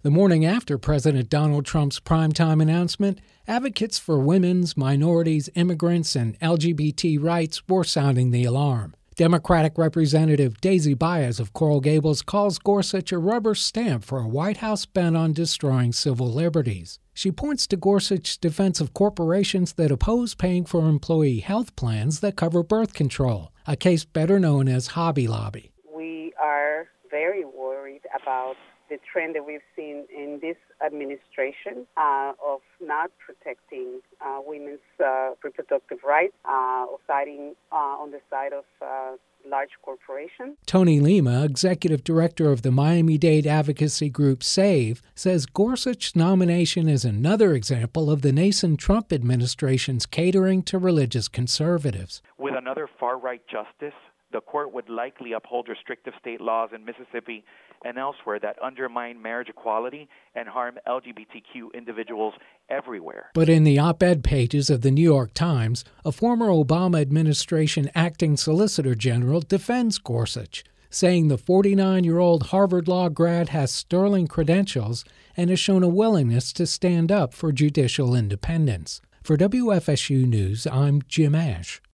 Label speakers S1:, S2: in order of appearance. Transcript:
S1: The morning after President Donald Trump's primetime announcement, advocates for women's, minorities, immigrants, and LGBT rights were sounding the alarm. Democratic Representative Daisy Baez of Coral Gables calls Gorsuch a rubber stamp for a White House bent on destroying civil liberties. She points to Gorsuch's defense of corporations that oppose paying for employee health plans that cover birth control, a case better known as Hobby Lobby.
S2: We are very worried about the trend that we've seen in this administration of not protecting women's reproductive rights, or siding on the side of large corporations.
S1: Tony Lima, executive director of the Miami-Dade advocacy group SAVE, says Gorsuch's nomination is another example of the nascent Trump administration's catering to religious conservatives.
S3: With another far-right justice, the court would likely uphold restrictive state laws in Mississippi and elsewhere that undermine marriage equality and harm LGBTQ individuals everywhere.
S1: But in the op-ed pages of the New York Times, a former Obama administration acting solicitor general defends Gorsuch, saying the 49-year-old Harvard Law grad has sterling credentials and has shown a willingness to stand up for judicial independence. For WFSU News, I'm Jim Ash.